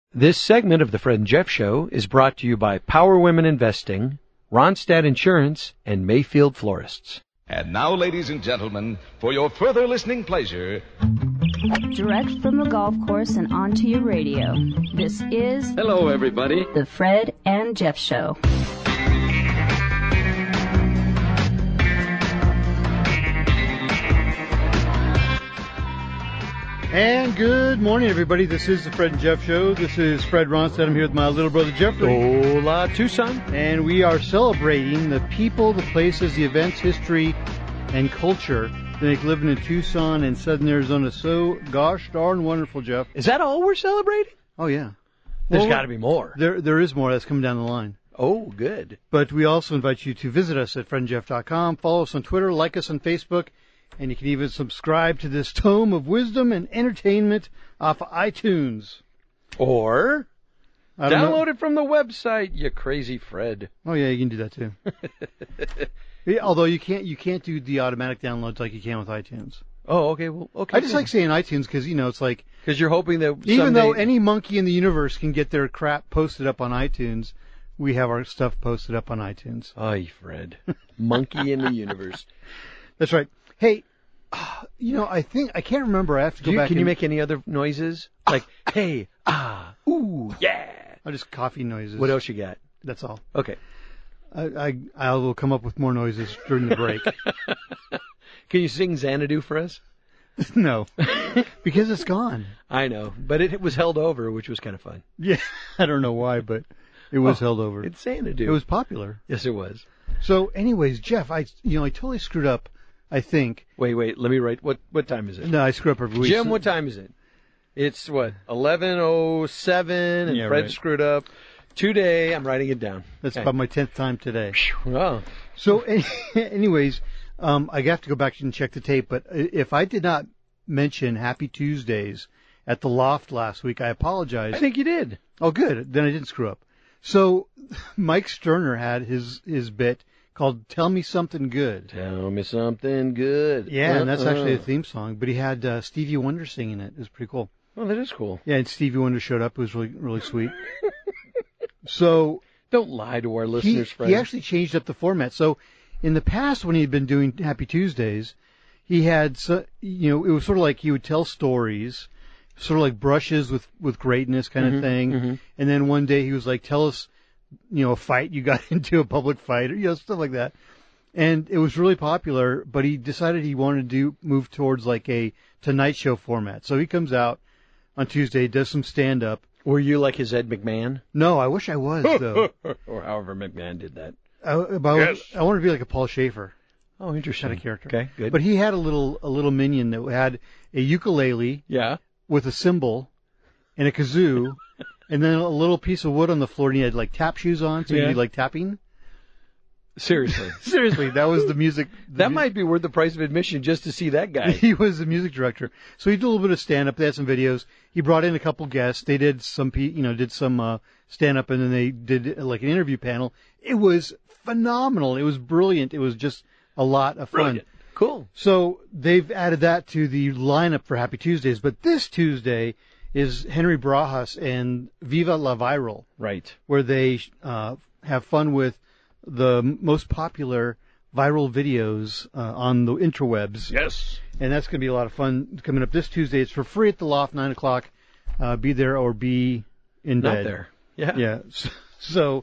This segment of the Fred and Jeff Show is brought to you by Power Women Investing, Ronstadt Insurance, and Mayfield Florists. And now, ladies and gentlemen, for your further listening pleasure, direct from the golf course and onto your radio, this is... Hello, everybody. The Fred and Jeff Show. And good morning, everybody. This is the Fred and Jeff Show. This is Fred Ronstadt. I'm here with my little brother, Jeffrey. Hola, Tucson. And we are celebrating the people, the places, the events, history, and culture that make living in Tucson and Southern Arizona so gosh darn wonderful, Jeff. Is that all we're celebrating? Oh, yeah. There's got to be more. There is more that's coming down the line. Oh, good. But we also invite you to visit us at friendjeff.com, follow us on Twitter, like us on Facebook, and you can even subscribe to this tome of wisdom and entertainment off of iTunes. Or download it from the website, you crazy Fred. Oh, yeah, you can do that, too. Yeah, although you can't do the automatic downloads like you can with iTunes. Oh, okay. Well, okay. I just like saying iTunes because, you know, it's like... Because you're hoping that even though any monkey in the universe can get their crap posted up on iTunes, we have our stuff posted up on iTunes. Ay, Fred. Monkey in the universe. That's right. Hey, you know, I can't remember. I have to go back. Can you make any other noises? Like, hey, ooh, yeah. I'll just coffee noises. What else you got? That's all. Okay. I will come up with more noises during the break. Can you sing Xanadu for us? No, because it's gone. I know, but it was held over, which was kind of fun. Yeah, I don't know why, but it was held over. It's Xanadu. It was popular. Yes, it was. So, anyways, Jeff, I totally screwed up. I think. Wait. Let me write. What time is it? No, I screw up every week. Jim, what time is it? It's what 11:07, and yeah, Fred right. screwed up. Today, I'm writing it down. That's about my 10th time today. Wow. So, anyways, I have to go back and check the tape. But if I did not mention Happy Tuesdays at the Loft last week, I apologize. I think you did. Oh, good. Then I didn't screw up. So, Mike Sterner had his bit called Tell Me Something Good. Tell me something good. Yeah, and that's actually a theme song. But he had Stevie Wonder singing it. It was pretty cool. Oh, that is cool. Yeah, and Stevie Wonder showed up. It was really, really sweet. So don't lie to our listeners, Fred. He actually changed up the format. So in the past, when he'd been doing Happy Tuesdays, he had, it was sort of like he would tell stories, sort of like brushes with greatness kind of thing. Mm-hmm. And then one day he was like, tell us, a fight you got into, a public fight, or stuff like that. And it was really popular, but he decided he wanted to move towards like a Tonight Show format. So he comes out on Tuesday, does some stand-up. Were you like his Ed McMahon? No, I wish I was, though. Or however McMahon did that. I want to be like a Paul Schaefer. Oh, interesting. Kind of character. Okay, good. But he had a little minion that had a ukulele. Yeah. With a cymbal and a kazoo, and then a little piece of wood on the floor, and he had like tap shoes on, so he'd be like tapping. Seriously. Seriously, that was the music. That might be worth the price of admission just to see that guy. He was the music director. So he did a little bit of stand-up. They had some videos. He brought in a couple guests. They did some stand-up, and then they did like an interview panel. It was phenomenal. It was brilliant. It was just a lot of fun. Brilliant. Cool. So they've added that to the lineup for Happy Tuesdays. But this Tuesday is Henry Barajas and Viva La Viral. Right. Where they have fun with the most popular viral videos on the interwebs. Yes. And that's going to be a lot of fun coming up this Tuesday. It's for free at the Loft, 9 o'clock. Be there or be in bed. Not there. Yeah. Yeah. So,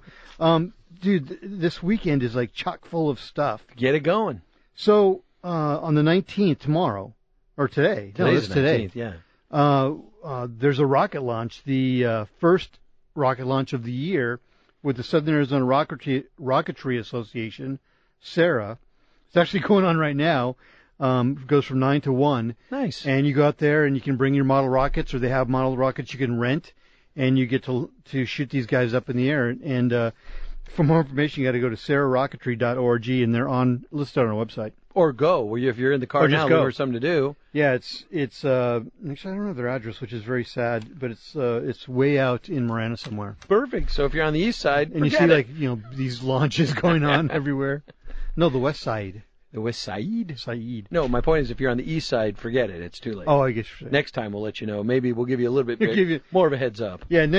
dude, this weekend is like chock full of stuff. Get it going. So, on the 19th, tomorrow, or today. Today's no, today. 19th, yeah. There's a rocket launch, the first rocket launch of the year, with the Southern Arizona Rocketry Association, SARA. It's actually going on right now. It goes from 9 to 1. Nice. And you go out there and you can bring your model rockets, or they have model rockets you can rent, and you get to shoot these guys up in the air. And for more information, you got to go to sararocketry.org, and they're listed on our website. Or go. If you're in the car or now, just go. looking for something to do. Yeah, it's actually I don't know their address, which is very sad, but it's way out in Marana somewhere. Perfect. So if you're on the east side, and you see like these launches going on everywhere. No, the west side. The West Side? Said. No, my point is if you're on the east side, forget it. It's too late. Oh, I guess you're saying. Next time we'll let you know. Maybe we'll give you a little bit Give you- more of a heads up. Yeah,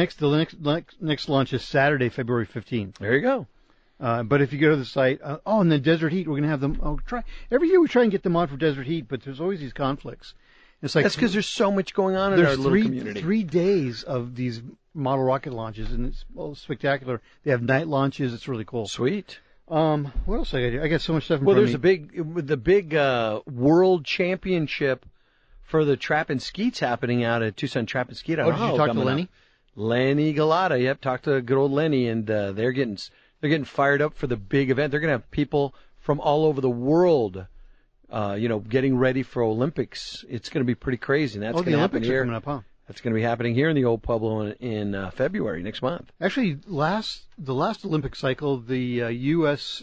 next launch is Saturday, February 15th. There you go. But if you go to the site, and then Desert Heat, we're going to have them. Every year we try and get them on for Desert Heat, but there's always these conflicts. It's like That's because there's so much going on in our there's little community. 3 days of these model rocket launches, and it's spectacular. They have night launches. It's really cool. Sweet. What else I got here? I got so much stuff in Well, front there's of me. the big world championship for the trap and skeets happening out at Tucson Trap and Skeet. Did you talk to Lenny? Lenny Galata. Yep, talked to good old Lenny, and they're getting fired up for the big event. They're going to have people from all over the world, getting ready for Olympics. It's going to be pretty crazy, and that's going the to happen Olympics are here. coming up, huh? That's going to be happening here in the Old Pueblo in February next month. Actually, the last Olympic cycle, the U.S.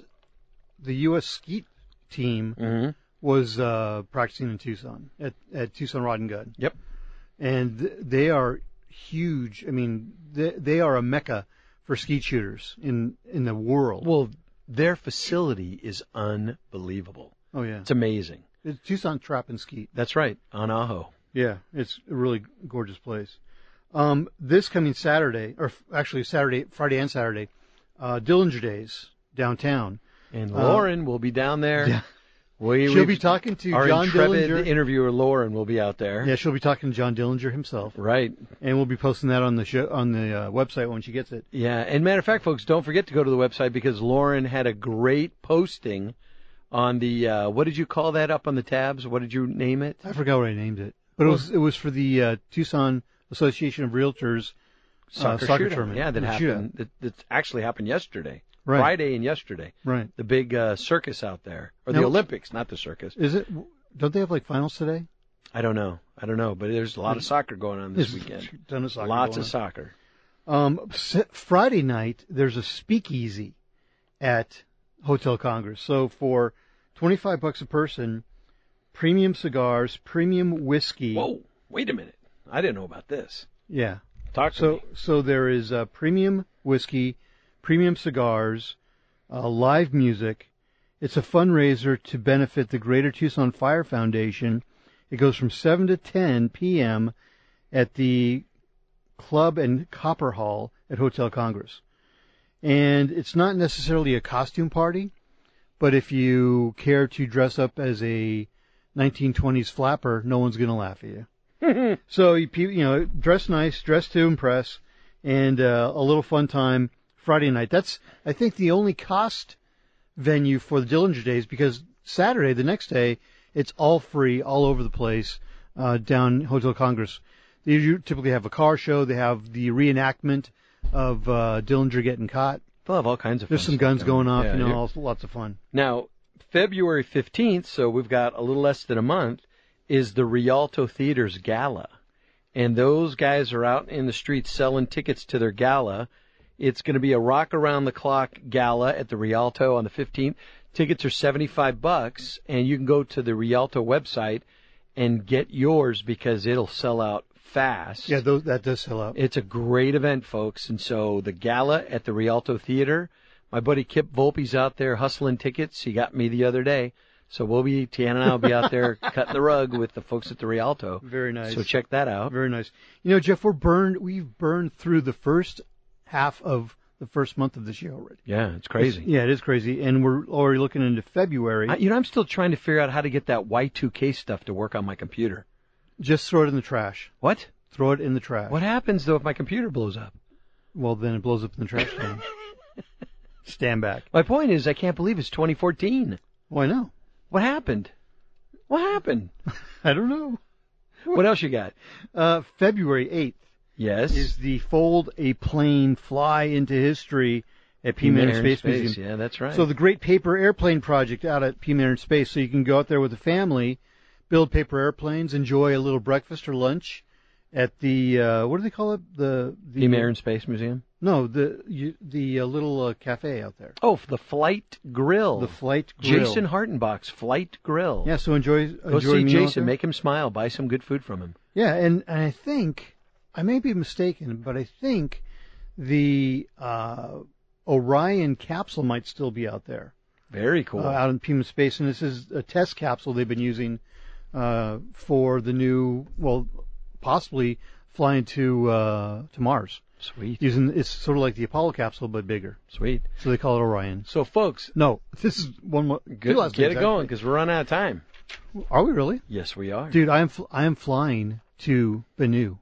skeet team was practicing in Tucson at Tucson Rod and Gun. Yep. And they are huge. I mean, they are a mecca for skeet shooters in the world. Well, their facility is unbelievable. Oh yeah, It's amazing. it's Tucson Trap and Skeet. That's right, on Ajo. Yeah, it's a really gorgeous place. This coming Saturday, or actually Friday and Saturday, Dillinger Days downtown. And Lauren will be down there. Yeah. She'll be talking to our John intrepid Dillinger. interviewer Lauren will be out there. Yeah, she'll be talking to John Dillinger himself. Right. And we'll be posting that on the show on the website when she gets it. Yeah, and matter of fact, folks, don't forget to go to the website because Lauren had a great posting on the what did you call that up on the tabs? What did you name it? I forgot what I named it, but it was for the Tucson Association of Realtors Soccer soccer shootout. tournament. Yeah, that The happened. shootout. That actually happened yesterday. Right. Friday and yesterday. Right. The big circus out there, or the Now- Olympics, not the circus. Is it? Don't they have like finals today? I don't know, but there's a lot of soccer going on this There's weekend. a ton of soccer Lots going of soccer. on. Friday night there's a speakeasy at Hotel Congress. So for $25 a person, premium cigars, premium whiskey. Whoa, wait a minute. I didn't know about this. Yeah. Talk to me. So there is premium whiskey, premium cigars, live music. It's a fundraiser to benefit the Greater Tucson Fire Foundation. It goes from 7 to 10 p.m. at the Club and Copper Hall at Hotel Congress. And it's not necessarily a costume party, but if you care to dress up as a 1920s flapper, no one's going to laugh at you. So, dress nice, dress to impress, and a little fun time Friday night. That's, I think, the only cost venue for the Dillinger Days, because Saturday, the next day, it's all free, all over the place, down Hotel Congress. They typically have a car show. They have the reenactment of Dillinger getting caught. They'll have all kinds of There's fun some stuff guns going off, Yeah, lots of fun. Now, February 15th, so we've got a little less than a month, is the Rialto Theater's Gala. And those guys are out in the streets selling tickets to their gala. It's going to be a rock around the clock gala at the Rialto on the 15th. Tickets are $75, and you can go to the Rialto website and get yours because it'll sell out fast. Yeah, that does sell out. It's a great event, folks. And so the gala at the Rialto Theater, my buddy Kip Volpe's out there hustling tickets. He got me the other day. So Tiana and I will be out there cutting the rug with the folks at the Rialto. Very nice. So check that out. Very nice. Jeff, we've burned through the first half of the first month of this year already. Yeah, it's crazy. It is crazy. And we're already looking into February. I'm still trying to figure out how to get that Y2K stuff to work on my computer. Just throw it in the trash. What? Throw it in the trash. What happens, though, if my computer blows up? Well, then it blows up in the trash can. Stand back. My point is, I can't believe it's 2014. Well, I know. What happened? What happened? I don't know. What else you got? February 8th Yes. is the Fold a Plane Fly into History at P. Manor Space Museum. Yeah, that's right. So the Great Paper Airplane Project out at P. Manor Space. So you can go out there with the family, build paper airplanes, enjoy a little breakfast or lunch at the, what do they call it? The P. Marin Space Museum? No, the little cafe out there. Oh, the Flight Grill. The Flight Grill. Jason Hartenbach's Flight Grill. Yeah, so enjoy Go see a meal out Jason. there. Make him smile. Buy some good food from him. Yeah, and I think, I may be mistaken, but I think the Orion capsule might still be out there. Very cool. out in Pima Space, and this is a test capsule they've been using for the new, well, possibly flying to Mars. Sweet. It's sort of like the Apollo capsule, but bigger. Sweet. So they call it Orion. So, folks, No, this is one more. get it going because we're running out of time. Are we really? Yes, we are. Dude, I am flying to Bennu.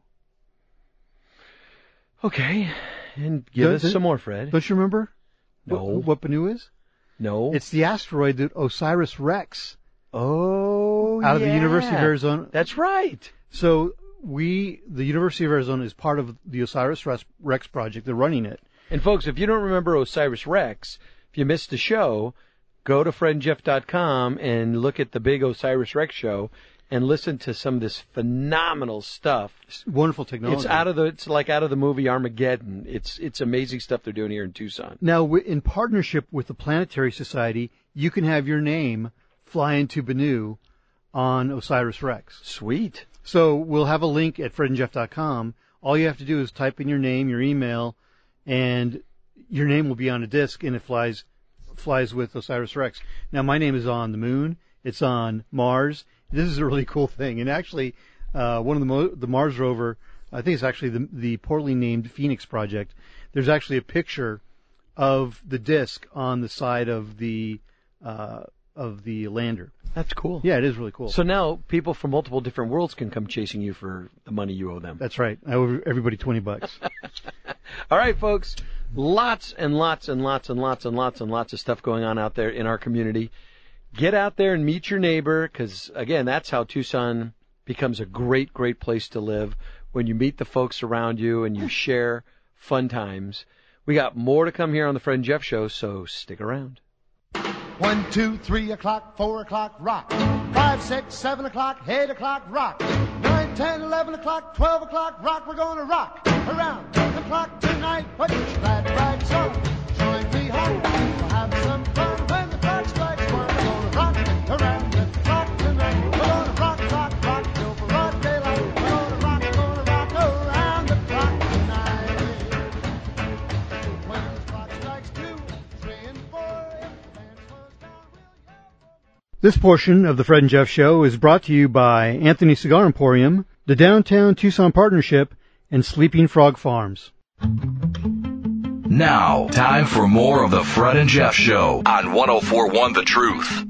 Okay. And give us some more, Fred. Don't you remember No. what Bennu is? No. It's the asteroid that OSIRIS-REx out out of the University of Arizona. That's right. So the University of Arizona is part of the OSIRIS-REx project. They're running it. And folks, if you don't remember OSIRIS-REx, if you missed the show, go to fredandjeff.com and look at the big OSIRIS-REx show and listen to some of this phenomenal stuff. It's wonderful technology. It's like out of the movie Armageddon. It's amazing stuff they're doing here in Tucson. Now, in partnership with the Planetary Society, you can have your name fly into Bennu on OSIRIS-REx. Sweet. So we'll have a link at fredandjeff.com. All you have to do is type in your name, your email, and your name will be on a disc, and it flies with OSIRIS-REx. Now, my name is on the moon. It's on Mars. This is a really cool thing. And actually, one of the Mars rover, I think it's actually the poorly named Phoenix project. There's actually a picture of the disc on the side of the lander. That's cool. Yeah, it is really cool. So now people from multiple different worlds can come chasing you for the money you owe them. That's right. I owe everybody $20. All right, folks. Lots and lots and lots and lots and lots and lots of stuff going on out there in our community. Get out there and meet your neighbor because, again, that's how Tucson becomes a great, great place to live, when you meet the folks around you and you share fun times. We got more to come here on the Fred and Jeff Show, so stick around. 1, 2, 3 o'clock, 4 o'clock, rock. 5, 6, 7 o'clock, 8 o'clock, rock. 9, 10, 11 o'clock, 12 o'clock, rock. We're gonna rock around the clock tonight. Put your glad rags on, join me home. We'll have some fun when the clock strikes 1. We're gonna rock around the clock tonight. We're gonna rock, rock, rock till broad daylight. We're gonna rock around the clock tonight. When the clock strikes 2, 3, and 4, if the band slows down, we'll yell. This portion of the Fred and Jeff Show is brought to you by Anthony Cigar Emporium, the Downtown Tucson Partnership, and Sleeping Frog Farms. Now, time for more of the Fred and Jeff Show on 104.1 The Truth.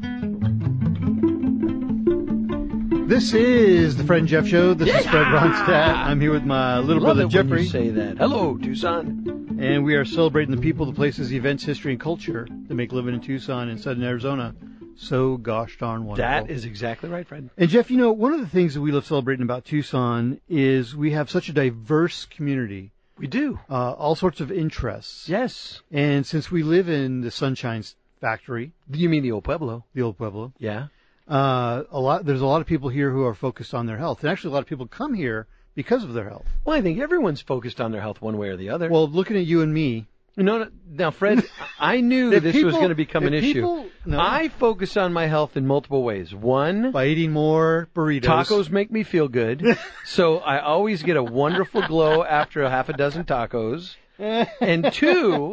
This is the Fred and Jeff Show. This is Fred Ronstadt. I'm here with my little Love brother it when Jeffrey, you say that. Hello, Tucson. and we are celebrating the people, the places, the events, history, and culture that make living in Tucson and Southern Arizona so gosh darn wonderful. That is exactly right, Fred. And Jeff, you know, one of the things that we love celebrating about Tucson is we have such a diverse community. We do. All sorts of interests. Yes. And since we live in the Sunshine Factory, You mean the old Pueblo? the old Pueblo, Yeah. there's a lot of people here who are focused on their health. And actually a lot of people come here because of their health. Well, I think everyone's focused on their health one way or the other. Well, looking at you and me, Now, Fred, I knew If this was people- going to become an if issue. people- no. I focus on my health in multiple ways. One, by eating more burritos. tacos make me feel good, so I always get a wonderful glow after a half a dozen tacos. And two,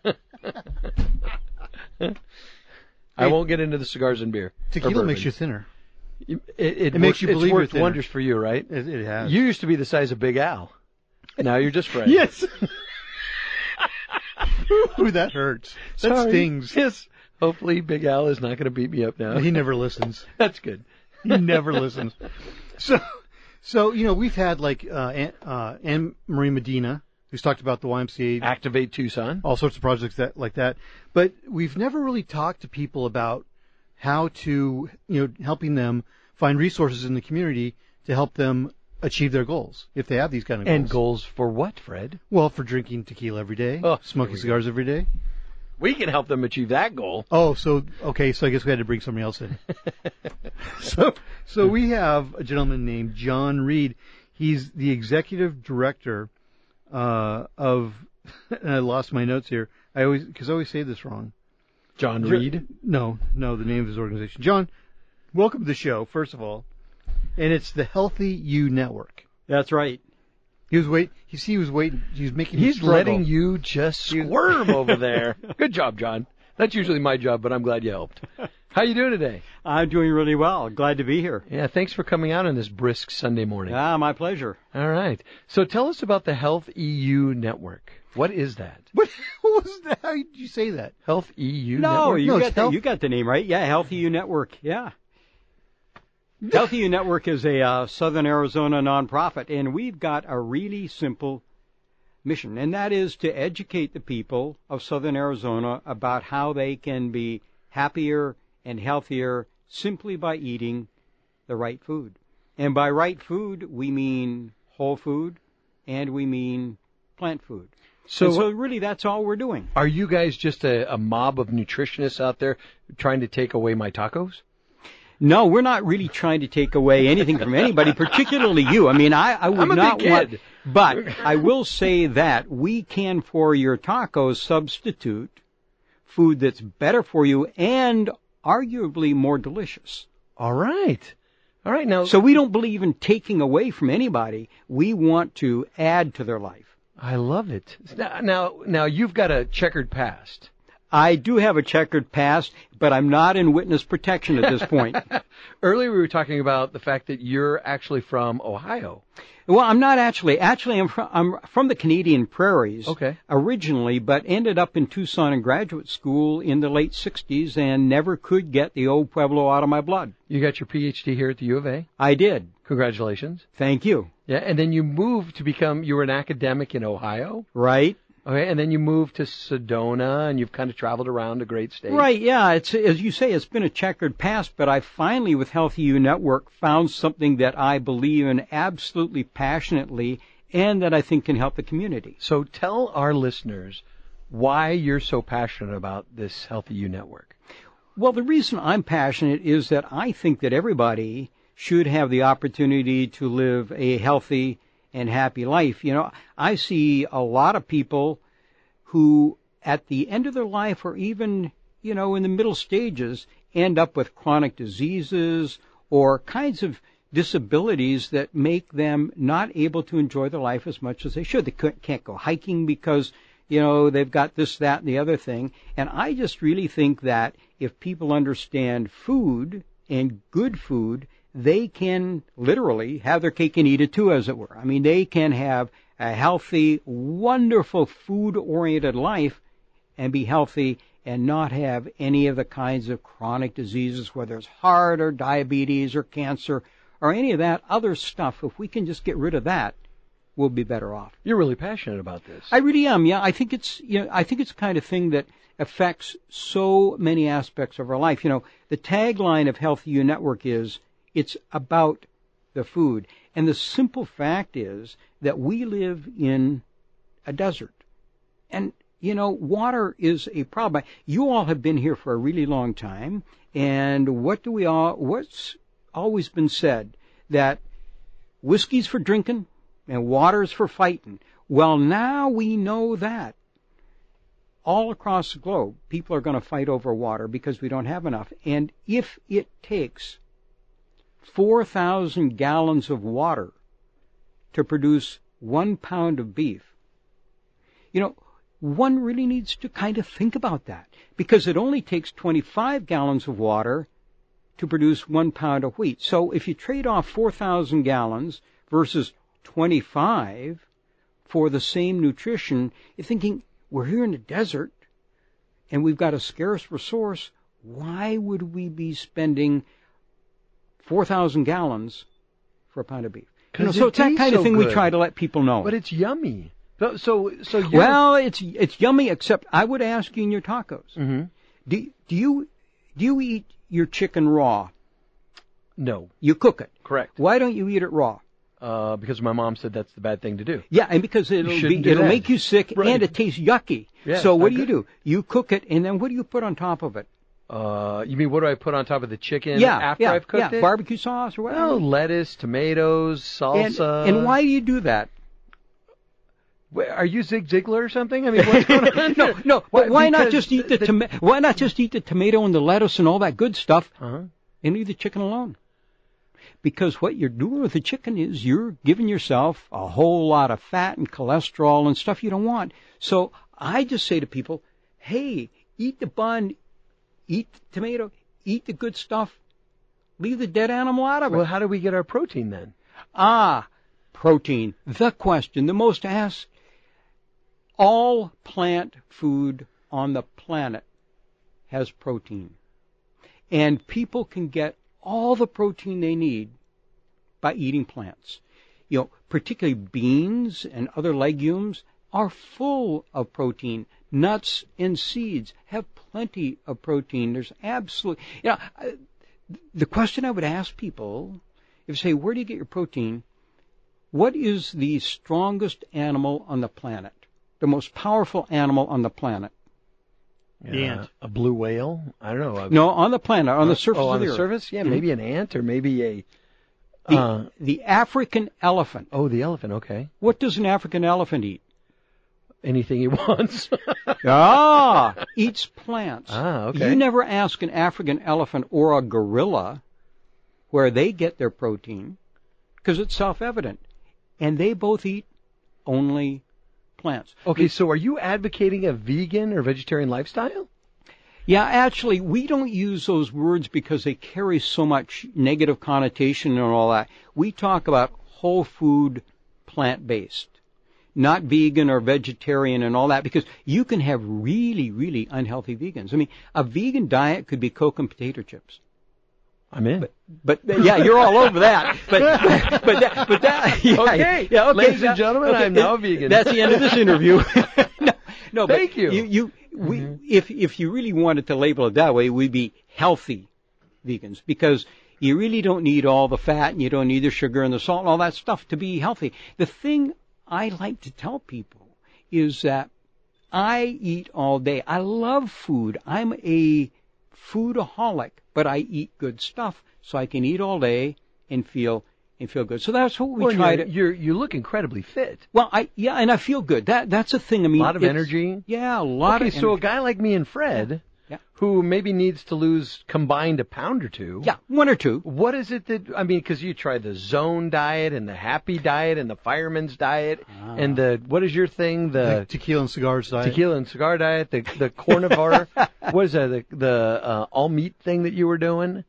I won't get into the cigars and beer. or Tequila makes bourbon. you thinner. It makes you believe it's you're worked thinner. wonders for you, right? It has. You used to be the size of Big Al. Now you're just Fred. Yes. Ooh, that hurts. That Sorry. stings. Yes. Hopefully Big Al is not going to beat me up now. He never listens. That's good. He never listens. So you know, we've had like Anne Marie Medina, who's talked about the YMCA, Activate Tucson. all sorts of projects like that. But we've never really talked to people about how to, helping them find resources in the community to help them achieve their goals if they have these kind of goals. And goals for what, Fred? Well, for drinking tequila every day, Oh, smoking here we cigars every day. We can help them achieve that goal. Oh, so I guess we had to bring somebody else in. So we have a gentleman named John Reed. He's the executive director of. And I lost my notes here. I always say this wrong. John Reed. No, the name of his organization. John, welcome to the show. First of all, and it's the Healthy You Network. That's right. He was waiting. He was waiting. He was making. me He's struggle. letting you just squirm over there. Good job, John. That's usually my job, but I'm glad you helped. How you doing today? I'm doing really well. Glad to be here. Yeah, thanks for coming out on this brisk Sunday morning. My pleasure. All right. So tell us about the Health EU Network. What is that? What was that? How did you say that? Health EU No, Network? you got the name right. Yeah, Health EU Network. Yeah. Health EU Network is a Southern Arizona nonprofit, and we've got a really simple mission, and that is to educate the people of Southern Arizona about how they can be happier and healthier simply by eating the right food. And by right food, we mean whole food, and we mean plant food. So really, that's all we're doing. Are you guys just a mob of nutritionists out there trying to take away my tacos? No, we're not really trying to take away anything from anybody, particularly you. I mean, I would not want, but I will say that we can, for your tacos, substitute food that's better for you and arguably more delicious. All right. Now, so we don't believe in taking away from anybody. We want to add to their life. I love it. Now you've got a checkered past. I do have a checkered past, but I'm not in witness protection at this point. Earlier we were talking about the fact that you're actually from Ohio. Well, I'm not actually. Actually, I'm from the Canadian prairies originally, but ended up in Tucson in graduate school in the late 60s and never could get the old Pueblo out of my blood. You got your PhD here at the U of A? I did. Congratulations. Thank you. Yeah, and then you moved to you were an academic in Ohio? Right. Okay, and then you moved to Sedona, and you've kind of traveled around a great state. Right, yeah. It's, as you say, it's been a checkered past, but I finally, with Health EU Network, found something that I believe in absolutely passionately and that I think can help the community. So tell our listeners why you're so passionate about this Health EU Network. Well, the reason I'm passionate is that I think that everybody should have the opportunity to live a healthy and happy life. You know, I see a lot of people who at the end of their life or even, in the middle stages end up with chronic diseases or kinds of disabilities that make them not able to enjoy their life as much as they should. They can't go hiking because, they've got this, that, and the other thing. And I just really think that if people understand food and good food, they can literally have their cake and eat it too, as it were. I mean, they can have a healthy, wonderful, food-oriented life and be healthy and not have any of the kinds of chronic diseases, whether it's heart or diabetes or cancer or any of that other stuff. If we can just get rid of that, we'll be better off. You're really passionate about this. I really am. Yeah, I think it's the kind of thing that affects so many aspects of our life. The tagline of Health EU Network is, it's about the food. And the simple fact is that we live in a desert. And, water is a problem. You all have been here for a really long time. And what's always been said? That whiskey's for drinking and water's for fighting. Well, now we know that. All across the globe, people are going to fight over water because we don't have enough. And if it takes 4,000 gallons of water to produce 1 pound of beef, one really needs to kind of think about that, because it only takes 25 gallons of water to produce 1 pound of wheat. So if you trade off 4,000 gallons versus 25 for the same nutrition, you're thinking, we're here in the desert and we've got a scarce resource. Why would we be spending 4,000 gallons for a pound of beef? So it's that kind of thing we try to let people know. But it's yummy. So well, it's yummy. Except I would ask you in your tacos. Mm-hmm. Do you eat your chicken raw? No. You cook it. Correct. Why don't you eat it raw? Because my mom said that's the bad thing to do. Yeah, and because it'll make you sick, right, and it tastes yucky. Yeah, so what do? You cook it, and then what do you put on top of it? You mean what do I put on top of the chicken after I've cooked it? Barbecue sauce or whatever. Well, lettuce, tomatoes, salsa. And why do you do that? Are you Zig Ziglar or something? I mean, what's going on? No. But why not just eat Why not just eat the tomato and the lettuce and all that good stuff, and leave the chicken alone? Because what you're doing with the chicken is you're giving yourself a whole lot of fat and cholesterol and stuff you don't want. So I just say to people, hey, Eat the bun, eat the tomato, eat the good stuff. Leave the dead animal out of it. Well, how do we get our protein then? Protein. The question, the most asked. All plant food on the planet has protein. And people can get all the protein they need by eating plants. Particularly beans and other legumes are full of protein. Nuts and seeds have plenty of protein. There's absolutely, the question I would ask people, if you say, where do you get your protein? What is the strongest animal on the planet? The most powerful animal on the planet? The ant. A blue whale? I don't know. No, on the planet, on the surface of the on the earth. surface? Yeah, maybe an ant or maybe the African elephant. Oh, the elephant, okay. What does an African elephant eat? Anything he wants. Eats plants. Okay. You never ask an African elephant or a gorilla where they get their protein, because it's self-evident. And they both eat only plants. Okay, so are you advocating a vegan or vegetarian lifestyle? Yeah, actually, we don't use those words because they carry so much negative connotation and all that. We talk about whole food, plant-based, not vegan or vegetarian and all that, because you can have really, really unhealthy vegans. I mean, a vegan diet could be Coke and potato chips. I'm in. But yeah, you're all over that. But that yeah, okay. Yeah, okay. Ladies and gentlemen, okay, I'm now a vegan. That's the end of this interview. no, Thank but you. If you really wanted to label it that way, we'd be healthy vegans, because you really don't need all the fat and you don't need the sugar and the salt and all that stuff to be healthy. The thing I like to tell people is that I eat all day. I love food. I'm a foodaholic, but I eat good stuff, so I can eat all day and feel good. So that's what we try to. You look incredibly fit. Well, and I feel good. That's a thing. I mean, a lot of energy. Yeah, a lot of energy. So a guy like me and Fred, who maybe needs to lose combined a pound or two. Yeah, 1 or 2. What is it because you tried the Zone diet and the Happy diet and the Fireman's diet and what is your thing? The tequila and cigars diet. Tequila and cigar diet, the carnivore. What is that? The all meat thing that you were doing?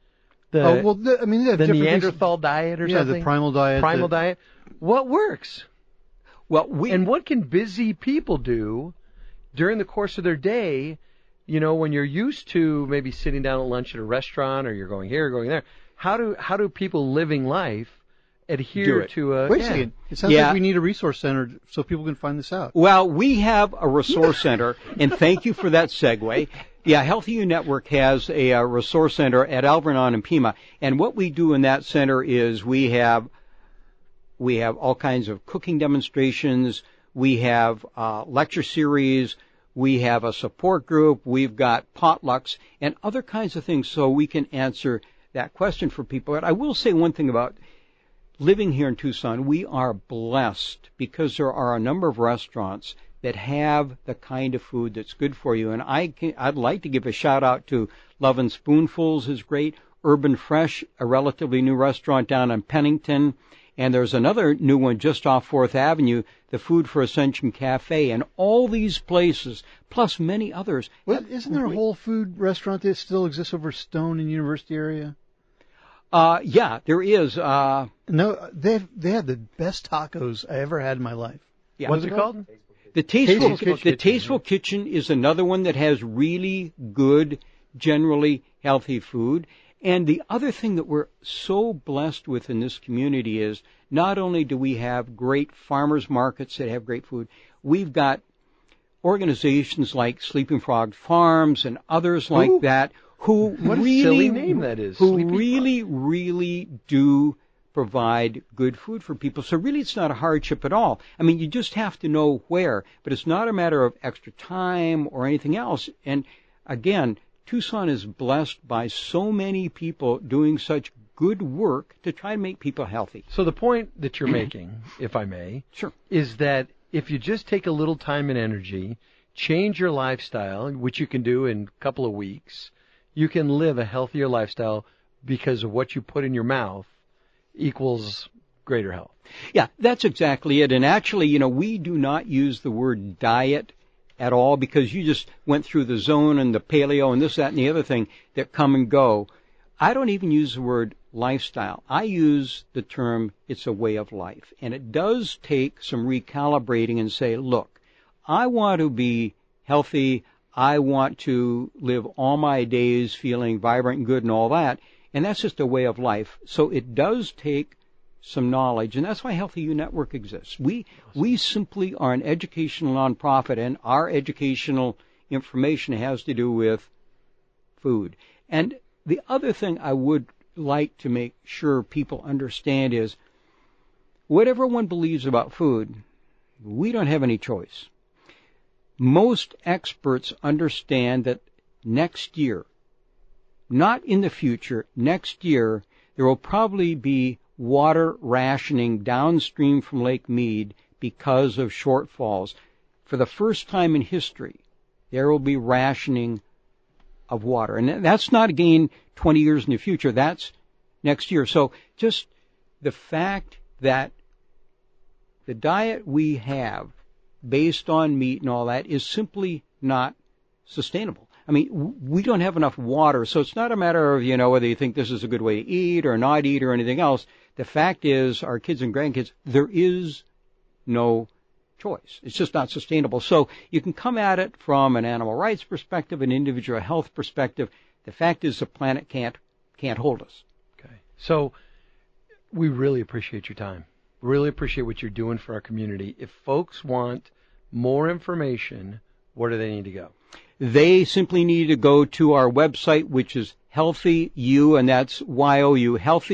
The Neanderthal diet or something? Yeah, the primal diet. Primal diet. What works? Well, and what can busy people do during the course of their day? When you're used to maybe sitting down at lunch at a restaurant, or you're going here or going there, how do people living life adhere to a... Wait a second. It sounds like we need a resource center so people can find this out. Well, we have a resource center, and thank you for that segue. Yeah, Healthy You Network has a resource center at Alvernon and Pima, and what we do in that center is we have all kinds of cooking demonstrations, we have lecture series, we have a support group, we've got potlucks, and other kinds of things so we can answer that question for people. But I will say one thing about living here in Tucson. We are blessed because there are a number of restaurants that have the kind of food that's good for you. And I'd like to give a shout out to Love and Spoonfuls is great, Urban Fresh, a relatively new restaurant down in Pennington, and there's another new one just off 4th Avenue, the Food for Ascension Cafe, and all these places, plus many others. Well, isn't there a Whole Food restaurant that still exists over Stone in University area? Yeah, there is. No, they had the best tacos I ever had in my life. Yeah. What's it called? The Tasteful Kitchen is another one that has really good, generally healthy food. And the other thing that we're so blessed with in this community is not only do we have great farmers markets that have great food, we've got organizations like Sleeping Frog Farms and others like that who what really, a silly name that is. Who really do provide good food for people. So really it's not a hardship at all. I mean, you just have to know where, but it's not a matter of extra time or anything else. And again, Tucson is blessed by so many people doing such good work to try and make people healthy. So the point that you're making, if I may, sure, is that if you just take a little time and energy, change your lifestyle, which you can do in a couple of weeks, you can live a healthier lifestyle because of what you put in your mouth equals greater health. Yeah, that's exactly it. And actually, we do not use the word diet at all because you just went through the zone and the paleo and this, that, and the other thing that come and go. I don't even use the word lifestyle. I use the term it's a way of life. And it does take some recalibrating and say, look, I want to be healthy. I want to live all my days feeling vibrant and good and all that. And that's just a way of life. So it does take some knowledge, and that's why Healthy You Network exists. We simply are an educational nonprofit, and our educational information has to do with food. And the other thing I would like to make sure people understand is whatever one believes about food, we don't have any choice. Most experts understand that next year, not in the future, next year, there will probably be water rationing downstream from Lake Mead because of shortfalls. For the first time in history, there will be rationing of water. And that's not again 20 years in the future. That's next year. So just the fact that the diet we have based on meat and all that is simply not sustainable. I mean, we don't have enough water, so it's not a matter of, whether you think this is a good way to eat or not eat or anything else. The fact is, our kids and grandkids, there is no choice. It's just not sustainable. So you can come at it from an animal rights perspective, an individual health perspective. The fact is the planet can't hold us. Okay. So we really appreciate your time. Really appreciate what you're doing for our community. If folks want more information, where do they need to go? They simply need to go to our website, which is Healthy You, and that's Y-O-U,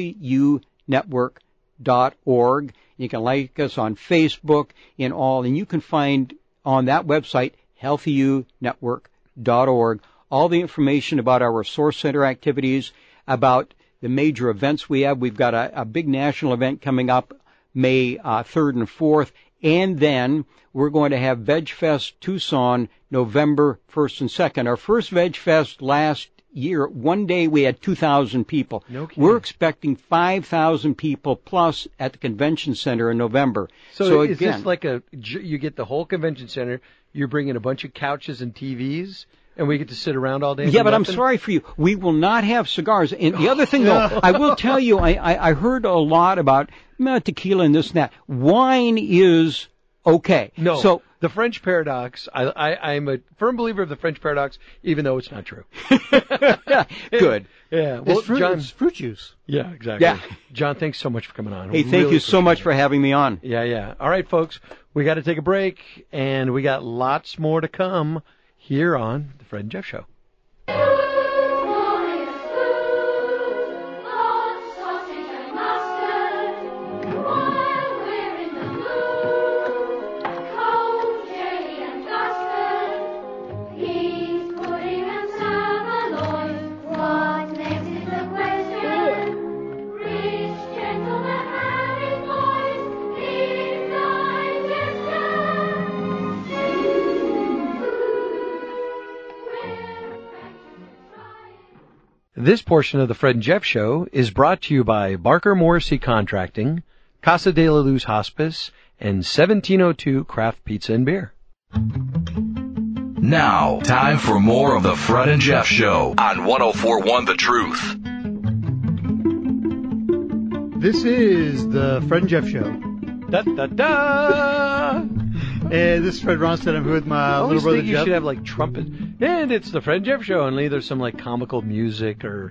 healthyounetwork.org. You can like us on Facebook and all, and you can find on that website, healthyounetwork.org, all the information about our Resource Center activities, about the major events we have. We've got a big national event coming up May 3rd and 4th, and then we're going to have Veg Fest Tucson November 1st and 2nd. Our first Veg Fest last year, one day we had 2,000 people. No kidding. We're expecting 5,000 people plus at the convention center in November. So is again, this like you get the whole convention center, you're bringing a bunch of couches and TVs, and we get to sit around all day? Yeah, but I'm sorry for you. We will not have cigars. And the other thing, though, I will tell you, I heard a lot about tequila and this and that. Wine is okay. No. So the French paradox, I'm a firm believer of the French paradox, even though it's not true. Good. Yeah. Well, John, it's fruit juice. Yeah, exactly. Yeah. John, thanks so much for coming on. Hey, thank you so much for having me on. Yeah. All right, folks, we got to take a break, and we got lots more to come here on The Fred and Jeff Show. This portion of the Fred and Jeff Show is brought to you by Barker Morrissey Contracting, Casa de la Luz Hospice, and 1702 Craft Pizza and Beer. Now, time for more of the Fred and Jeff Show on 104.1 The Truth. This is the Fred and Jeff Show. Da da da! Hey, this is Fred Ronstadt. I'm here with my little brother think you Jeff. should have like trumpet. And it's the Fred and Jeff Show, and there's some like comical music or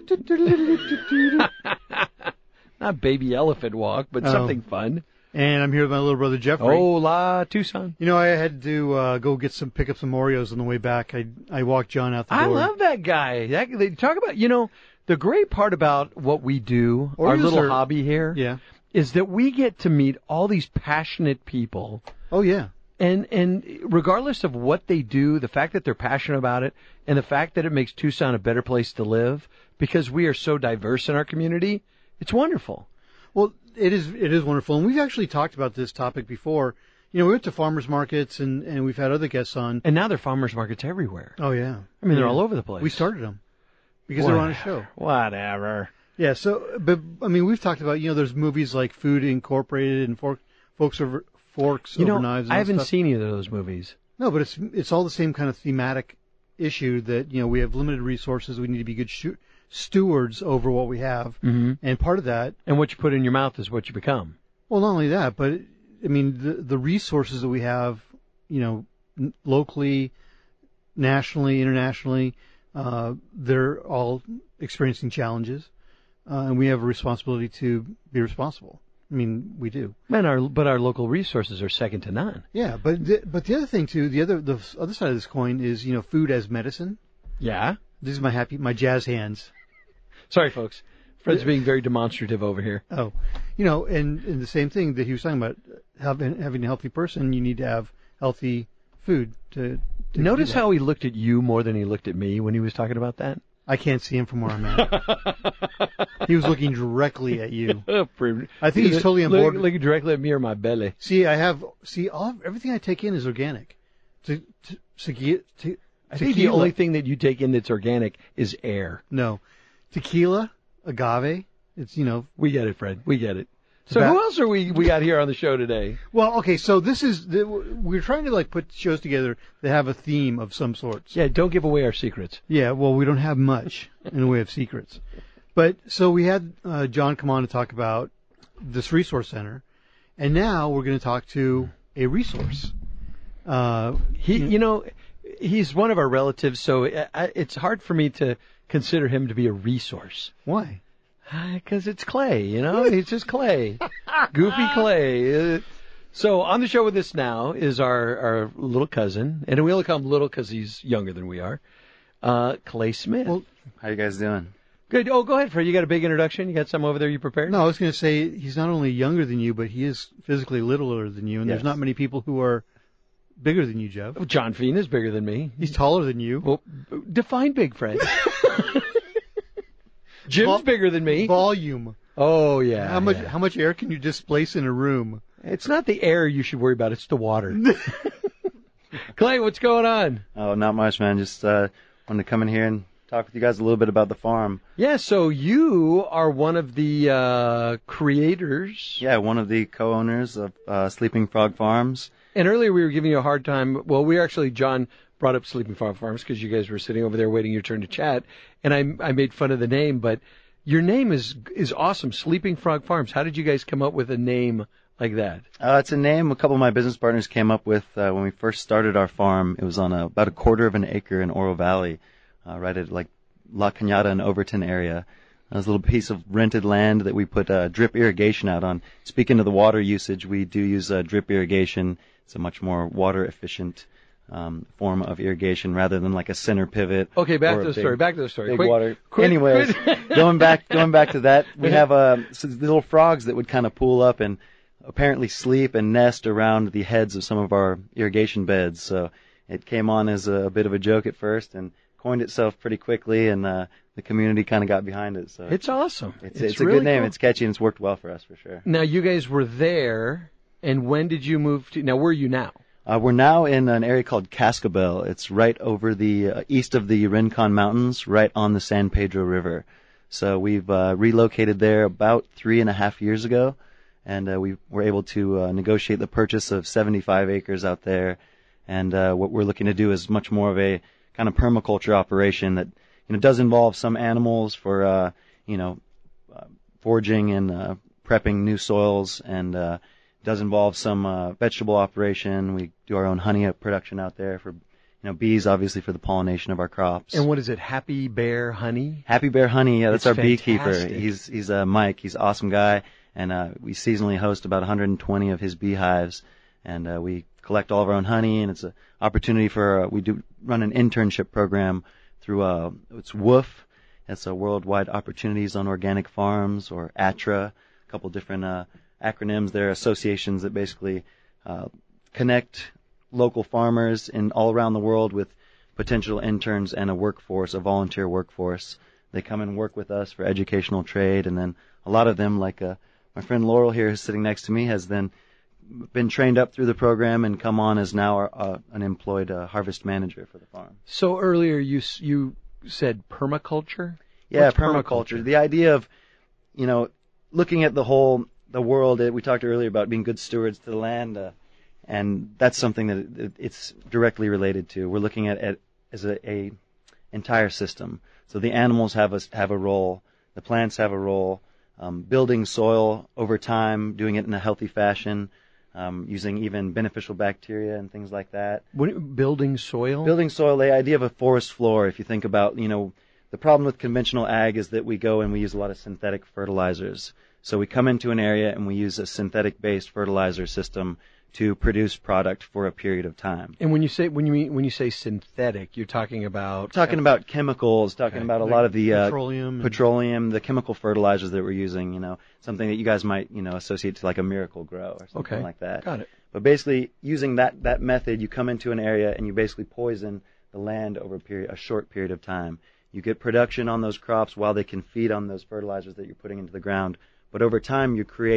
not Baby Elephant Walk, but something fun. And I'm here with my little brother Jeffrey. Hola, Tucson. I had to go pick up some Oreos on the way back. I walked John out the door. I love that guy. They talk about, the great part about what we do, Oreos our little are- hobby here, is that we get to meet all these passionate people. Oh, yeah. And regardless of what they do, the fact that they're passionate about it, and the fact that it makes Tucson a better place to live, because we are so diverse in our community, it's wonderful. Well, it is wonderful. And we've actually talked about this topic before. We went to farmers markets, and we've had other guests on. And now there are farmers markets everywhere. Oh, yeah. I mean, they're all over the place. We started them because they're on a show. Whatever. Yeah, but we've talked about, there's movies like Food Incorporated and Forks Over Knives and I all haven't stuff. seen either of those movies. No, but it's all the same kind of thematic issue that, we have limited resources. We need to be good stewards over what we have. Mm-hmm. And part of that. And what you put in your mouth is what you become. Well, not only that, but I mean, the resources that we have, locally, nationally, internationally, they're all experiencing challenges. And we have a responsibility to be responsible. I mean, we do. But our local resources are second to none. Yeah, but the other thing too, the other side of this coin is, food as medicine. Yeah. This is my jazz hands. Sorry, folks. Fred's being very demonstrative over here. Oh, and the same thing that he was talking about, having a healthy person, you need to have healthy food to Notice how he looked at you more than he looked at me when he was talking about that? I can't see him from where I'm at. He was looking directly at you. I think he's totally on board. Looking directly at me or my belly. See, everything I take in is organic. I think the only thing that you take in that's organic is air. No. Tequila, agave, it's, We get it, Fred. We get it. So who else are we got here on the show today? Well, okay, so we're trying to put shows together that have a theme of some sorts. Yeah, don't give away our secrets. Yeah, well, we don't have much in the way of secrets. But so we had John come on to talk about this resource center, and now we're going to talk to a resource. He's one of our relatives, so it's hard for me to consider him to be a resource. Why? Because it's Clay, He's just Clay. Goofy Clay. So on the show with us now is our little cousin, and we only call him little because he's younger than we are, Clay Smith. Well, how you guys doing? Good. Oh, go ahead, Fred. You got a big introduction? You got some over there you prepared? No, I was going to say he's not only younger than you, but he is physically littler than you, and There's not many people who are bigger than you, Jeff. John Feen is bigger than me. He's taller than you. Well, define big, Fred. Jim's bigger than me. Volume. Oh, yeah. How much air can you displace in a room? It's not the air you should worry about. It's the water. Clay, what's going on? Oh, not much, man. Just wanted to come in here and talk with you guys a little bit about the farm. Yeah, so you are one of the creators. Yeah, one of the co-owners of Sleeping Frog Farms. And earlier we were giving you a hard time. Well, John brought up Sleeping Frog Farms because you guys were sitting over there waiting your turn to chat, and I made fun of the name, but your name is awesome, Sleeping Frog Farms. How did you guys come up with a name like that? It's a name a couple of my business partners came up with when we first started our farm. It was on about a quarter of an acre in Oro Valley, right at La Cañada and Overton area. It was a little piece of rented land that we put drip irrigation out on. Speaking of the water usage, we do use drip irrigation. It's a much more water efficient form of irrigation rather than like a center pivot. Okay, back to the story. Big water. Anyways, going back to that, we have little frogs that would kind of pool up and apparently sleep and nest around the heads of some of our irrigation beds. So it came on as a bit of a joke at first and coined itself pretty quickly, and the community kind of got behind it. So it's awesome. It's a really good name. Cool. It's catchy and it's worked well for us for sure. Now you guys were there, and when did you move to? Now where are you now? We're now in an area called Cascabel. It's right over the east of the Rincon Mountains, right on the San Pedro River. So we've relocated there about 3.5 years ago, and we were able to negotiate the purchase of 75 acres out there. And what we're looking to do is much more of a kind of permaculture operation that does involve some animals for foraging and prepping new soils, and does involve some vegetable operation. We do our own honey production out there for bees, obviously, for the pollination of our crops. And what is it, Happy Bear Honey? Happy Bear Honey, yeah, that's it's our fantastic. beekeeper. He's Mike. He's an awesome guy, and we seasonally host about 120 of his beehives, and we collect all of our own honey, and it's an opportunity for we do run an internship program through it's WOOF. It's a Worldwide Opportunities on Organic Farms, or ATRA, a couple different acronyms. They're associations that basically connect local farmers in all around the world with potential interns and a workforce, a volunteer workforce. They come and work with us for educational trade, and then a lot of them, like my friend Laurel here who's sitting next to me, has then been trained up through the program and come on as now an employed harvest manager for the farm. So earlier you said permaculture? Yeah, What's permaculture. The idea of, looking at the world. We talked earlier about being good stewards to the land, And that's something that it's directly related to. We're looking at it as a entire system. So the animals have a role, the plants have a role, building soil over time, doing it in a healthy fashion, using even beneficial bacteria and things like that. Building soil? Building soil, the idea of a forest floor, if you think about, the problem with conventional ag is that we go and we use a lot of synthetic fertilizers. So we come into an area and we use a synthetic-based fertilizer system to produce product for a period of time. And when you say synthetic, you're talking about chemicals, about a lot of the petroleum, the chemical fertilizers that we're using, something that you guys might, associate to like a Miracle Grow or something like that. Got it. But basically using that method, you come into an area and you basically poison the land over a short period of time. You get production on those crops while they can feed on those fertilizers that you're putting into the ground. But over time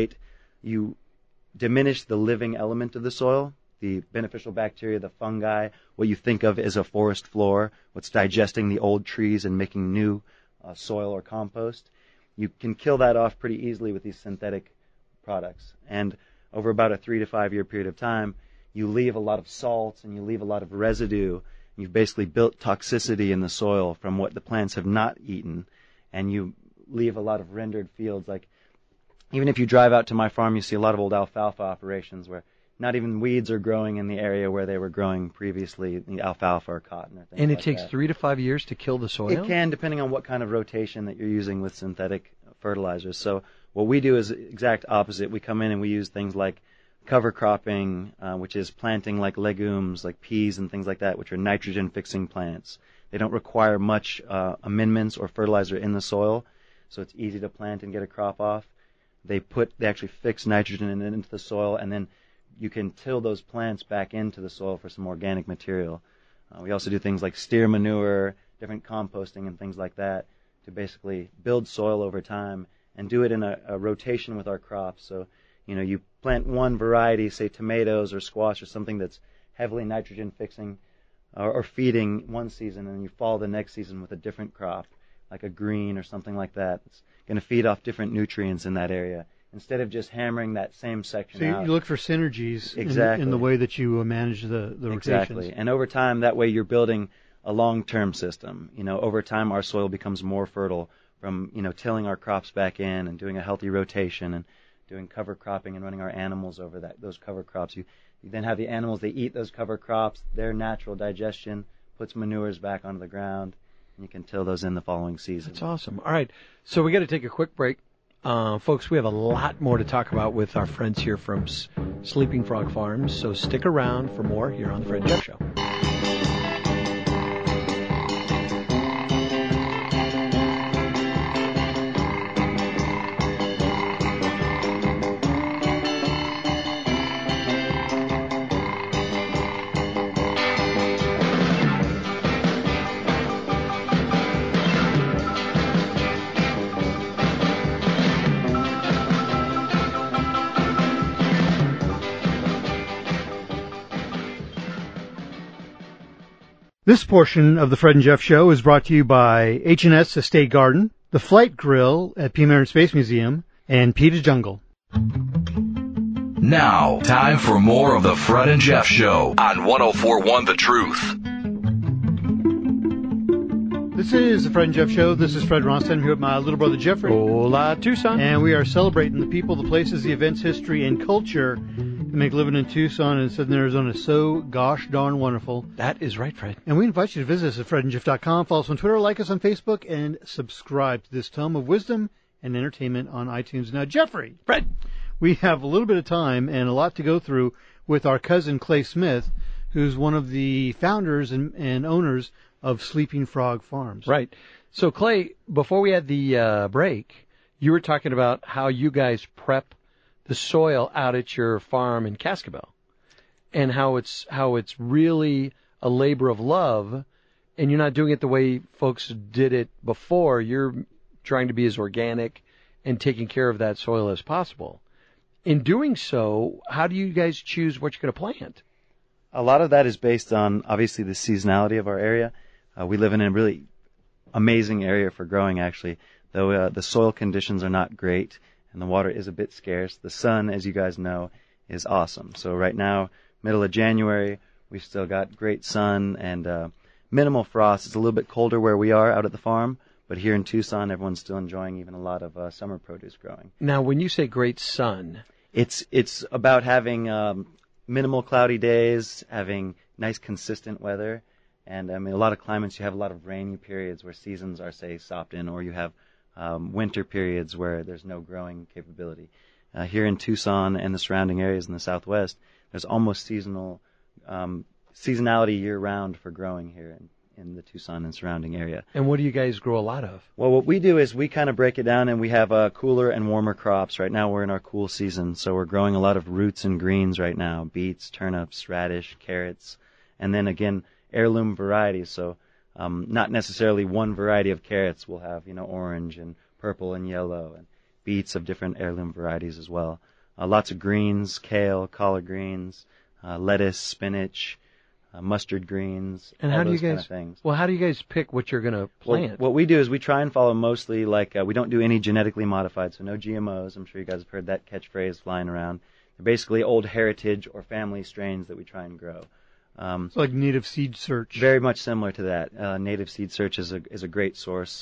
you diminish the living element of the soil, the beneficial bacteria, the fungi, what you think of as a forest floor, what's digesting the old trees and making new soil or compost. You can kill that off pretty easily with these synthetic products. And over about a 3 to 5 year period of time, you leave a lot of salts and you leave a lot of residue. You've basically built toxicity in the soil from what the plants have not eaten, and you leave a lot of rendered fields. Like, even if you drive out to my farm, you see a lot of old alfalfa operations where not even weeds are growing in the area where they were growing previously, the alfalfa or cotton or things And it like takes that. 3 to 5 years to kill the soil? It can, depending on what kind of rotation that you're using with synthetic fertilizers. So what we do is the exact opposite. We come in and we use things like cover cropping, which is planting like legumes, like peas and things like that, which are nitrogen-fixing plants. They don't require much amendments or fertilizer in the soil, so it's easy to plant and get a crop off. They actually fix nitrogen into the soil, and then you can till those plants back into the soil for some organic material. We also do things like steer manure, different composting and things like that to basically build soil over time and do it in a rotation with our crops. So, you plant one variety, say tomatoes or squash or something that's heavily nitrogen fixing or feeding one season, and you follow the next season with a different crop, like a green or something like that. It's going to feed off different nutrients in that area instead of just hammering that same section out. So you look for synergies Exactly. in the way that you manage the rotations. Exactly. And over time, that way you're building a long-term system. Over time our soil becomes more fertile from, tilling our crops back in and doing a healthy rotation and doing cover cropping and running our animals over those cover crops. You then have the animals, they eat those cover crops, their natural digestion puts manures back onto the ground, and you can till those in the following season. That's awesome. All right, so we got to take a quick break. Folks, we have a lot more to talk about with our friends here from Sleeping Frog Farms, so stick around for more here on The Fred and Jeff Show. This portion of the Fred and Jeff Show is brought to you by H&S Estate Garden, the Flight Grill at Peter Air and Space Museum, and Peter's Jungle. Now, time for more of the Fred and Jeff Show on 104.1 The Truth. This is the Fred and Jeff Show. This is Fred Ronstadt. I'm here with my little brother Jeffrey. Hola, Tucson. And we are celebrating the people, the places, the events, history, and culture that make living in Tucson and Southern Arizona so gosh darn wonderful. That is right, Fred. And we invite you to visit us at fredandjeff.com, follow us on Twitter, like us on Facebook, and subscribe to this tome of wisdom and entertainment on iTunes. Now, Jeffrey. Fred. We have a little bit of time and a lot to go through with our cousin Clay Smith, who's one of the founders and owners of Sleeping Frog Farms. Right. So, Clay, before we had the break, you were talking about how you guys prep the soil out at your farm in Cascabel, and how it's really a labor of love, and you're not doing it the way folks did it before. You're trying to be as organic and taking care of that soil as possible. In doing so, how do you guys choose what you're going to plant? A lot of that is based on, obviously, the seasonality of our area. We live in a really amazing area for growing, actually, though the soil conditions are not great and the water is a bit scarce. The sun, as you guys know, is awesome. So right now middle of January. We've still got great sun and minimal frost. It's a little bit colder where we are out at the farm, but here in Tucson, everyone's still enjoying even a lot of summer produce growing. Now, when you say great sun, it's about having minimal cloudy days, having nice consistent weather, and I mean a lot of climates you have a lot of rainy periods where seasons are say stopped in, or you have winter periods where there's no growing capability. Here in Tucson and the surrounding areas in the Southwest, there's almost seasonality year-round for growing here in the Tucson and surrounding area. And what do you guys grow a lot of? Well, what we do is we kind of break it down, and we have cooler and warmer crops. Right now we're in our cool season, so we're growing a lot of roots and greens right now, beets, turnips, radish, carrots, and then again, heirloom varieties. So not necessarily one variety of carrots. We'll have, orange and purple and yellow, and beets of different heirloom varieties as well. Lots of greens, kale, collard greens, lettuce, spinach, mustard greens, and all how do you those guys? kind of things. Well, how do you guys pick what you're going to plant? Well, what we do is we try and follow mostly we don't do any genetically modified, so no GMOs. I'm sure you guys have heard that catchphrase flying around. They're basically old heritage or family strains that we try and grow. It's like Native Seed Search. Very much similar to that. Native Seed Search is a great source.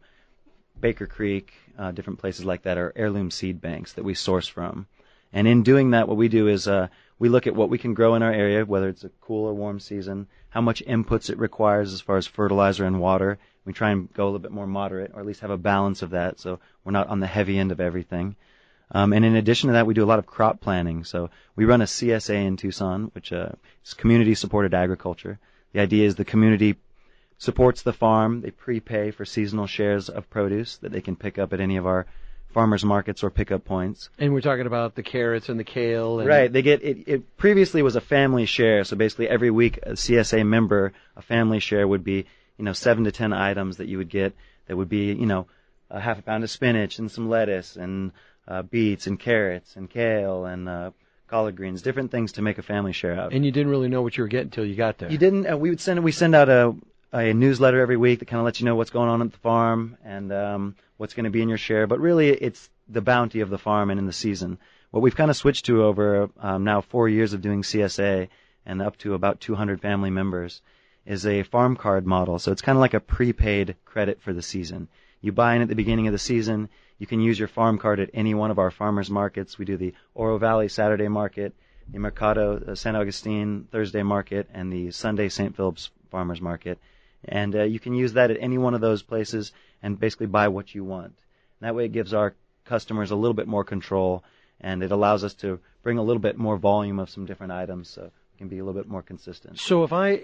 Baker Creek, different places like that are heirloom seed banks that we source from. And in doing that, what we do is we look at what we can grow in our area, whether it's a cool or warm season, how much inputs it requires as far as fertilizer and water. We try and go a little bit more moderate, or at least have a balance of that, so we're not on the heavy end of everything. And in addition to that, we do a lot of crop planning. So we run a CSA in Tucson, which is community-supported agriculture. The idea is the community supports the farm. They prepay for seasonal shares of produce that they can pick up at any of our farmers markets or pickup points. And we're talking about the carrots and the kale. And right. They get it previously was a family share. So basically every week a CSA member, a family share would be, 7 to 10 items that you would get that would be, a half a pound of spinach and some lettuce and beets and carrots and kale and collard greens, different things to make a family share out. And you didn't really know what you were getting until you got there. You didn't. We send out a newsletter every week that kind of lets you know what's going on at the farm and what's going to be in your share. But really, it's the bounty of the farm and in the season. What we've kind of switched to over now 4 years of doing CSA and up to about 200 family members is a farm card model. So it's kind of like a prepaid credit for the season. You buy in at the beginning of the season. You can use your farm card at any one of our farmers markets. We do the Oro Valley Saturday Market, the Mercado San Agustin Thursday Market, and the Sunday St. Philip's Farmers Market. And you can use that at any one of those places and basically buy what you want. And that way it gives our customers a little bit more control, and it allows us to bring a little bit more volume of some different items so it can be a little bit more consistent. So if I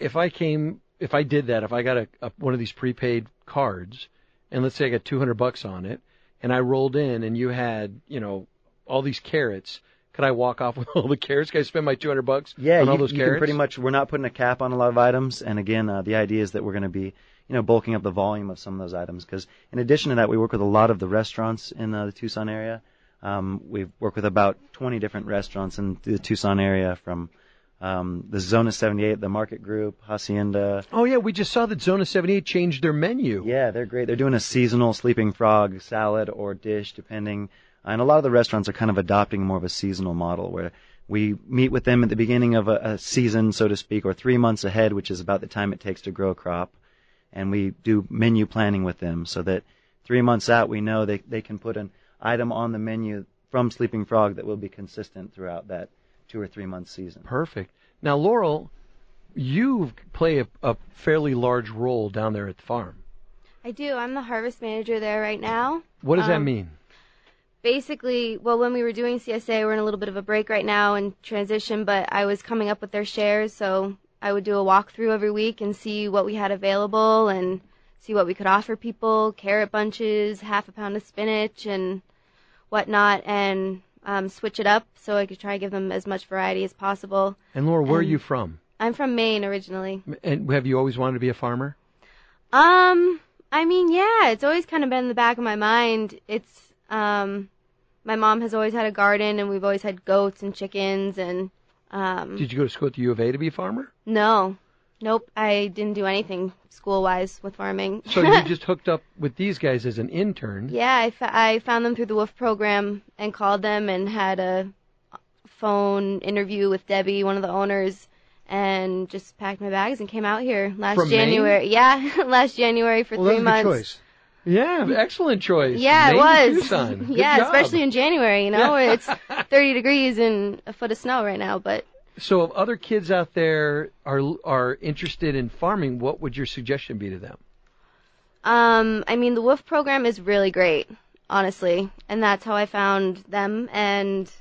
did that, if I got one of these prepaid cards, and let's say I got $200 on it, and I rolled in and you had, all these carrots, could I walk off with all the carrots? Could I spend my $200 on all those carrots? Yeah, pretty much. We're not putting a cap on a lot of items, and again, the idea is that we're going to be, bulking up the volume of some of those items. Because in addition to that, we work with a lot of the restaurants in the Tucson area. We've worked with about 20 different restaurants in the Tucson area, from the Zona 78, the Market Group, Hacienda. Oh yeah, we just saw that Zona 78 changed their menu. Yeah, they're great. They're doing a seasonal sleeping frog salad or dish, depending. And a lot of the restaurants are kind of adopting more of a seasonal model where we meet with them at the beginning of a season, so to speak, or 3 months ahead, which is about the time it takes to grow a crop. And we do menu planning with them so that 3 months out we know they can put an item on the menu from Sleeping Frog that will be consistent throughout that 2 or 3 month season. Perfect. Now, Laurel, you play a fairly large role down there at the farm. I do. I'm the harvest manager there right now. What does that mean? Basically, when we were doing CSA, we're in a little bit of a break right now and transition, but I was coming up with their shares, so I would do a walkthrough every week and see what we had available and see what we could offer people, carrot bunches, half a pound of spinach and whatnot, and switch it up so I could try to give them as much variety as possible. And Laura, where are you from? I'm from Maine originally. And have you always wanted to be a farmer? I mean, yeah, it's always kind of been in the back of my mind. It's my mom has always had a garden, and we've always had goats and chickens. And did you go to school at the U of A to be a farmer? No, nope. I didn't do anything school-wise with farming. So you just hooked up with these guys as an intern? Yeah, I found them through the WOOF program and called them and had a phone interview with Debbie, one of the owners, and just packed my bags and came out here last From January. Maine? Yeah, last January for 3 Well, that was a months. good choice. Yeah, excellent choice. Yeah, Maine it to was. Tucson. Good Yeah, job. especially in January, you know, where it's 30 degrees and a foot of snow right now, but So if other kids out there are interested in farming, what would your suggestion be to them? I mean, the WOOF program is really great, honestly, and that's how I found them, and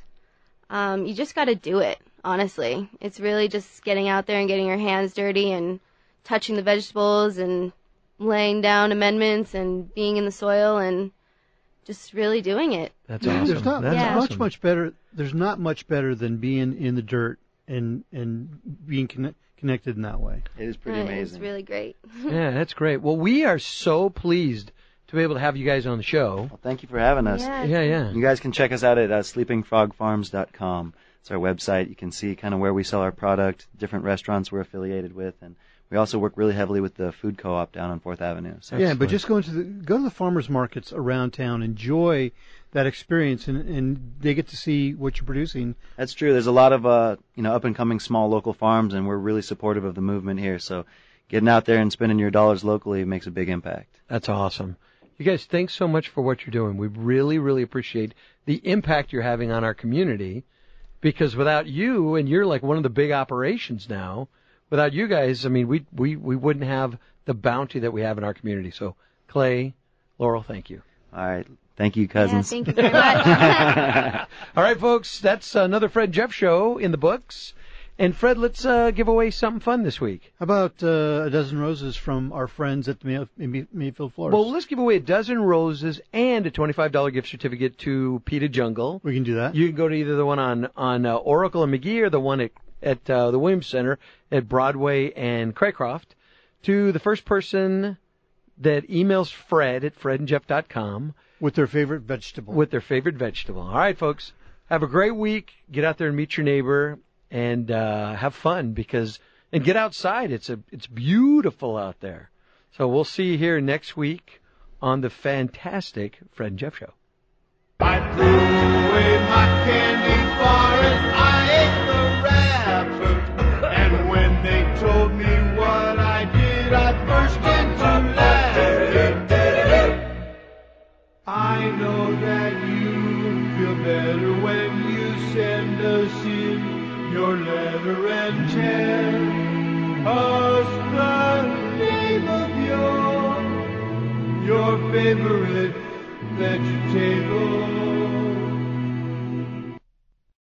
you just got to do it, honestly. It's really just getting out there and getting your hands dirty and touching the vegetables and laying down amendments and being in the soil and just really doing it. That's awesome. There's not That's much awesome. much better. There's not much better than being in the dirt and being connected in that way. It is pretty It's amazing. really great. Yeah, that's great. Well, we are so pleased to be able to have you guys on the show. Well, thank you for having us. Yeah. Yeah. You guys can check us out at sleepingfrogfarms.com. It's our website. You can see kind of where we sell our product, different restaurants we're affiliated with, and we also work really heavily with the food co-op down on 4th Avenue. So Yeah, but just go to the farmers markets around town, enjoy that experience, and they get to see what you're producing. that's true. There's a lot of up and coming small local farms, and we're really supportive of the movement here. So getting out there and spending your dollars locally makes a big impact. That's awesome. You guys, thanks so much for what you're doing. We really, really appreciate the impact you're having on our community, because without you, and you're like one of the big operations now, without you guys, I mean, we wouldn't have the bounty that we have in our community. So, Clay, Laurel, thank you. All right. Thank you, Yeah, cousins. thank you very much. All right, folks, that's another Fred and Jeff show in the books. And Fred, let's give away something fun this week. How about a dozen roses from our friends at the Mayfield Florist? Well, let's give away a dozen roses and a $25 gift certificate to Peta Jungle. We can do that. You can go to either the one on Oracle and McGee or the one at the Williams Center at Broadway and Craycroft. To the first person that emails Fred at fredandjeff.com with their favorite vegetable. All right, folks, have a great week. Get out there and meet your neighbor and have fun and get outside. It's beautiful out there. So we'll see you here next week on the fantastic Fred and Jeff Show. I threw away my candy forest, I ate the wrapper, and when they told me what I did, I burst into laughter. I know that you feel better when you send us in your letter and tell us the name of your favorite vegetable.